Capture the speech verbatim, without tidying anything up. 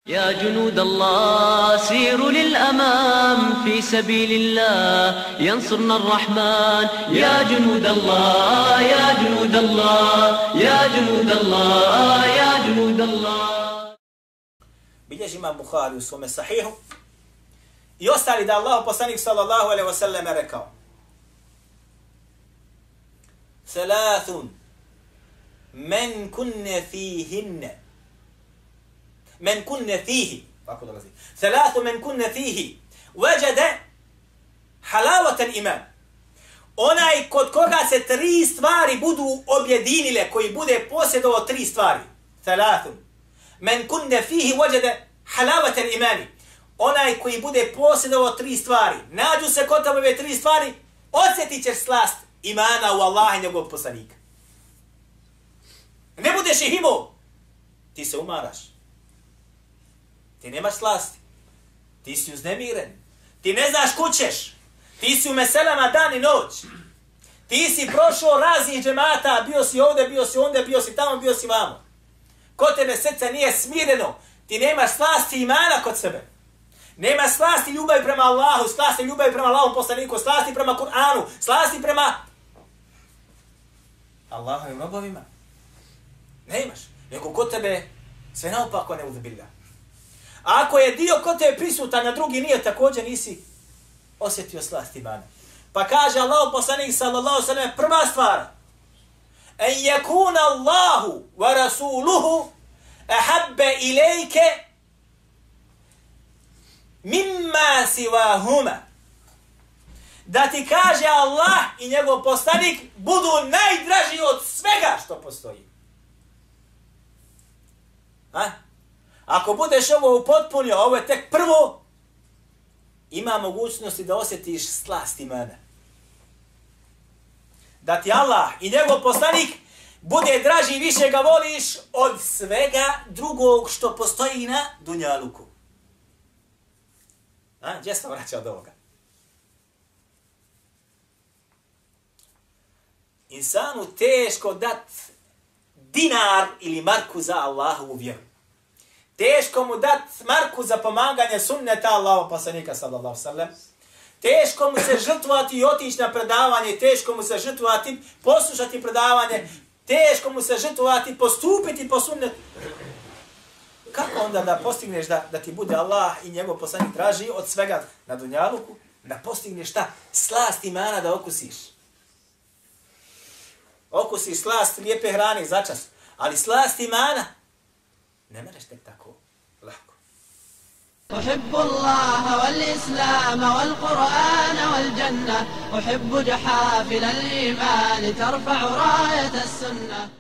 يا جنود الله سيروا للأمام في سبيل الله ينصرنا الرحمن. يا جنود الله يا جنود الله يا جنود الله يا جنود الله. Bilježi imam Buhari u svome sahihu i ostali da Allah poslanik sallallahu alejhi ve sellem rekao: Thalathun men kunne fihinne men kunne fihi tako dolazi Thalathu men kunne fihi wajada halawat al-iman. Onaj kod koga se tri stvari budu objedinile, koji bude posjedovao tri stvari. Thalathun men kunne fihi wajada halawat al-iman. Onaj koji bude posjedovao tri stvari, nađu se kod tebe ove tri stvari, osjetit ćeš slast imana u Allaha i njegovog poslanika. Ne budeš ih imao, ti se umaraš. Ti nemaš slasti. Ti si uznemiren. Ti ne znaš kućeš. Ti si u meselama dan i noć. Ti si prošao raznih džemata, bio si ovdje, bio si ondje, bio si tamo, bio si vamo. Kod tebe srce nije smireno. Ti nemaš slasti imana kod sebe. Nema slasti ljubavi prema Allahu, slasti ljubavi prema Allahom poslaniku, slasti prema Kur'anu, slasti prema Allahovim robovima. Nemaš. Nego kod tebe sve naopako ne uzbilja. A ako je dio kod tebe prisutan, na drugi nije, također nisi osjetio slast imana. Pa kaže Allahov poslanik sallallahu alejhi ve sellem, prva stvar: en yakuna Allahu wa rasuluhu ahabba ilayka mimma siwahuma. Da ti kaže Allah i njegov poslanik budu najdraži od svega što postoji. Ha? Ako budeš ovo upotpunio, ovo je tek prvo, ima mogućnosti da osjetiš slast imana. Da ti Allah i njegov poslanik bude draži i više ga voliš od svega drugog što postoji na dunjaluku. A, gdje sam vraćao od ovoga? Insanu teško dat dinar ili marku za Allahovu vjeru. Teško mu dat marku za pomaganje sunneta Allahov poslanika sallallahu alejhi ve sellem. Teško mu se žrtvovati i otići na predavanje, teško mu se žrtvovati, poslušati predavanje, teško mu se žrtvovati, postupiti po sunnetu. Kako onda da postigneš da, da ti bude Allah i njegov poslanik draži od svega na dunjaluku, da postigneš šta? Slast imana da okusiš. Okusiš slast lijepe hrane začas, ali slast imana ne mereš tek tako lako. أحب الله والإسلام والقرآن والجنة أحب جحافل الإيمان ترفع راية السنة.